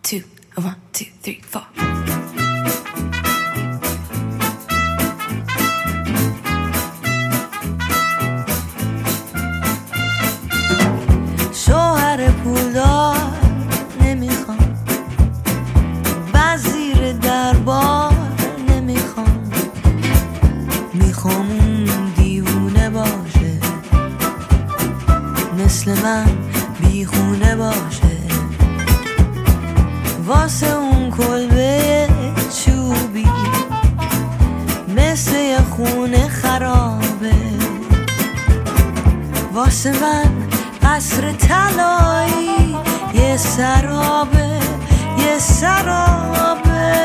2, 1, 2, 3, 4. شوهر پولدار نمیخوام، وزیر دربار نمیخوام، میخوام اون دیوونه باشه، مثل من بیخونه باشه، واسه اون کلبه چوبی مثل یه خونه خرابه، واسه من قصر طلایی یه سرابه، یه سرابه.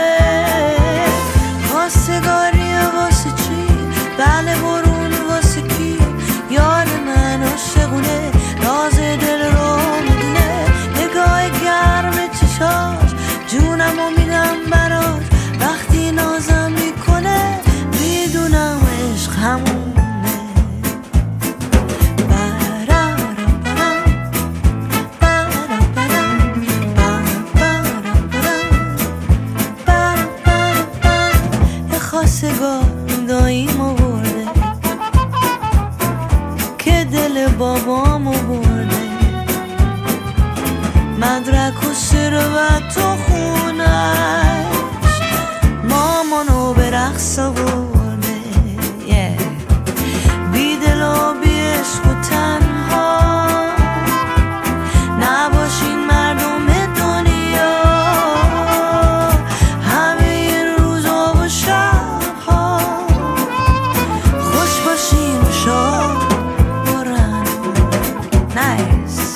خواستگاریه واسه چی؟ بله برون واسه کی؟ یار من عاشقونه، راز دل رو میدونه، نگاه گرم چشاش جونمو میدم براش، وقتی نازم میکنه میدونم عشق همونه. خواستگار داییمو برده که دل بابامو برده، مدرک و ثروت و خونش مامانو به رقص برده، بی دل و بی عشق و تنها نباشین مردم دنیا، همه این روزا و شبها خوش باشین و شاد برن. نایس.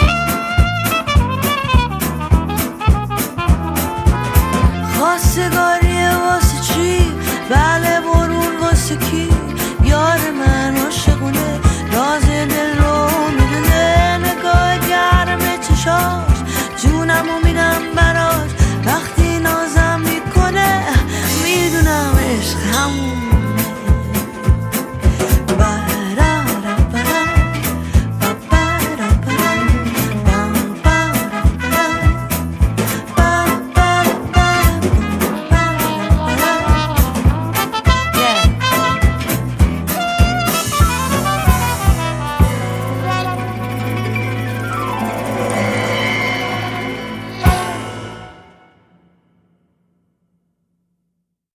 خواستگار